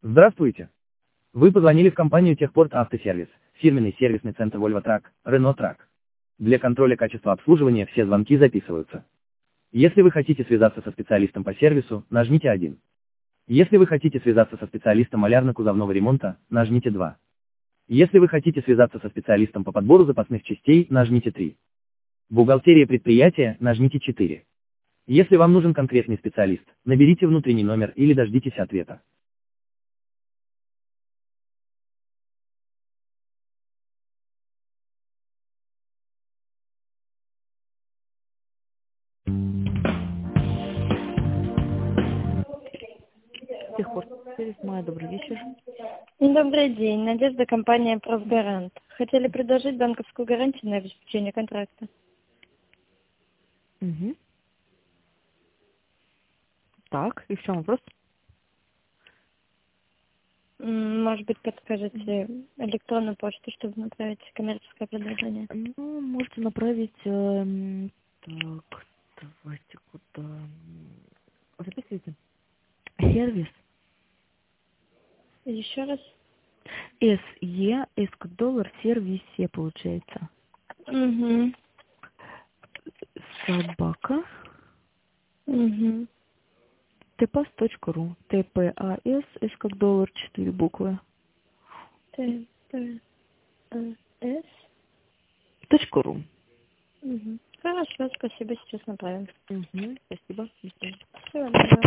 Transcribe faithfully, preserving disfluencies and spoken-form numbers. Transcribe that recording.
Здравствуйте. Вы позвонили в компанию Техпорт Автосервис, фирменный сервисный центр Volvo Truck, Renault Truck. Для контроля качества обслуживания все звонки записываются. Если вы хотите связаться со специалистом по сервису, нажмите один. Если вы хотите связаться со специалистом малярно-кузовного ремонта, нажмите два. Если вы хотите связаться со специалистом по подбору запасных частей, нажмите три. Бухгалтерия предприятия, нажмите четыре. Если вам нужен конкретный специалист, наберите внутренний номер или дождитесь ответа. Техпорт сервис, Майя, добрый вечер. Добрый день. Надежда, компания «Профгарант». Хотели предложить банковскую гарантию на обеспечение контракта. Угу. Так, и в чем вопрос? М, Может быть, подскажете электронную почту, чтобы направить коммерческое предложение? Ну, можете направить... эм, так, давайте куда... Записывайте. Сервис Еще раз. эс е, S как доллар, сервисе получается. Угу. Собака. Угу. тпас.ру. тэ пэ а эс, S как доллар, четыре буквы. Т, П, А, С. Точка ру. Угу. Хорошо, спасибо, сейчас направим. Угу, спасибо. До свидания. Всего доброго.